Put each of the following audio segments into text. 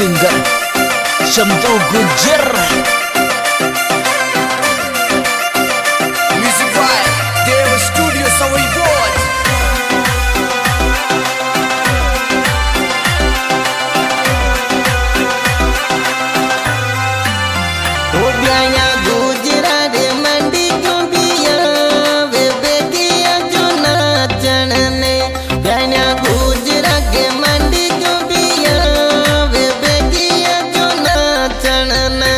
singer Syamdu Gujar. Music by Deva Studio Sawai Board. Obyanya Gujarat mandi kumbiya ve begiya jo nachane byanya Gujarat ke mandi kumbiya ve begiya jo nachane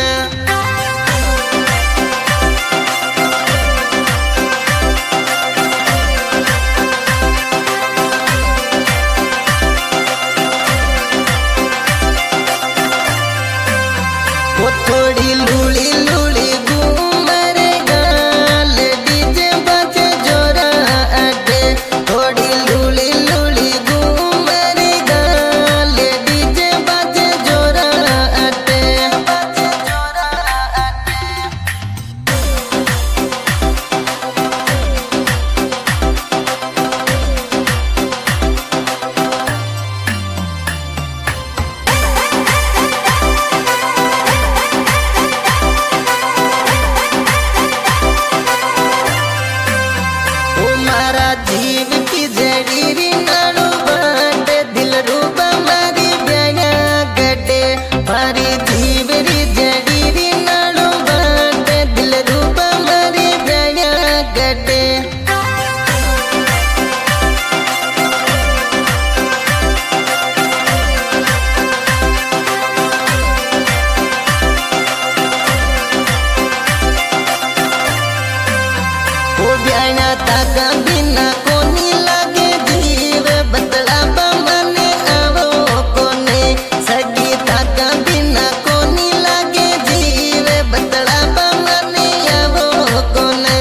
वो थोड़ी लूली लूली घूमर गाल DJ बजे जोरा अड्डे थोड़ी लूली लूली घूमर गाल DJ बजे जोरा अड्डे ओ मारा जीव की जड़ीरी नाड़ू बाटे दिल रूबा मारी ब्याया गड्डे मारी जीव री जड़ीरी नाड़ू बाटे दिल रूबा मारी ब्याया गड्डे ओ ब्याया ताका बिना कोनी लागे जीव बदला बमने आवो कोने सगी ताका बिना कोनी लागे जीव बदला बमने आवो कोने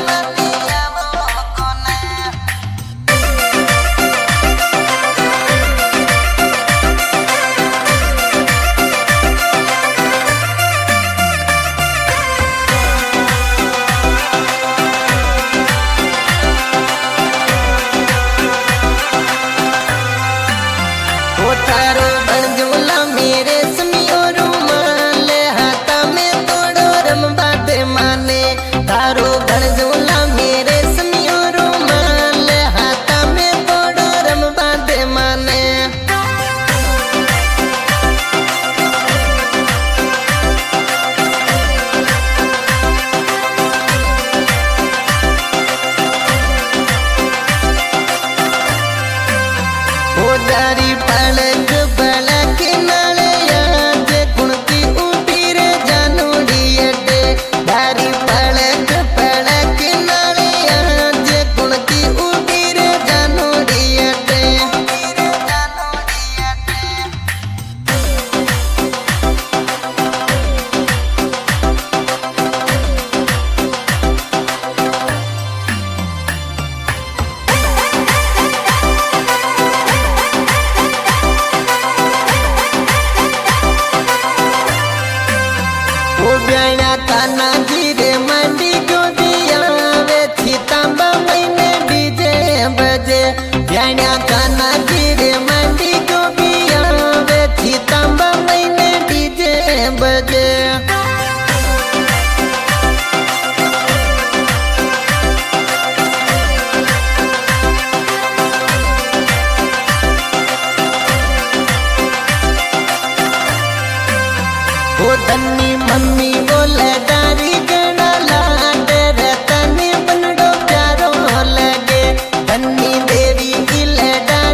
ओ तारो बनजोला मेरे समियो रुमाल हाथा में तोड़ो रम बाते माने तारो बनजोला मेरे समियो रुमाल हाथा में तोड़ो रम बाते माने ओ दारी पलक पलक नाले आज कुणती उठी रे जानूड़ी अड्डे दारी पलक पलक नाले आज कुणती उठी रे जानूड़ी अड्डे ओ ब्याया काना जी रे मंडी जो दिया वे थी तांबा महीने डीजे बजे ब्याया काना जी रे मंडी जो दिया वे थी तांबा महीने डीजे बजे ओ धन्नी मम्मी बोले डारी गड़ा लाड रतनी बनडो प्यारो लगे धन्नी देवी गिले डारी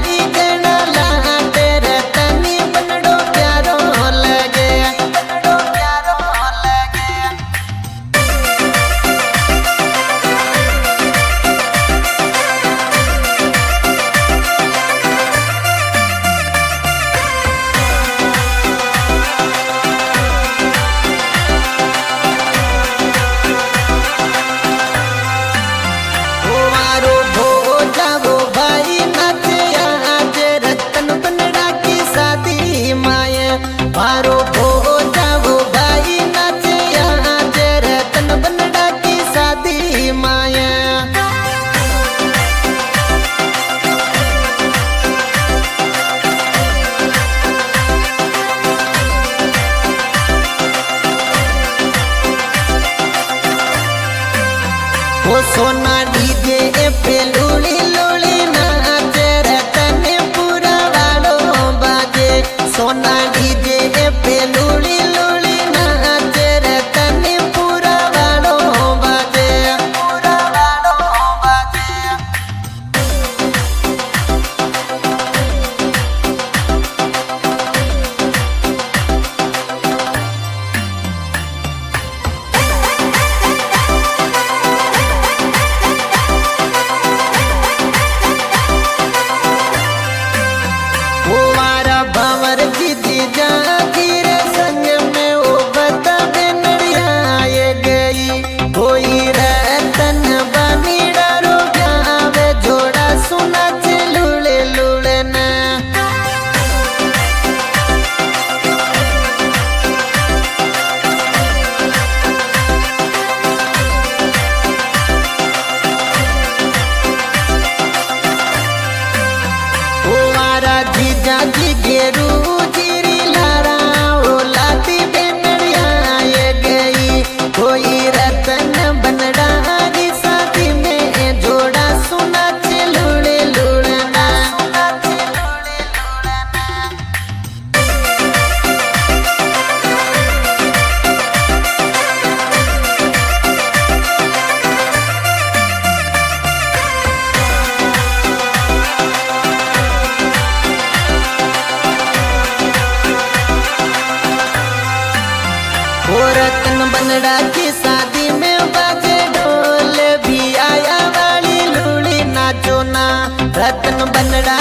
तन बनड़ा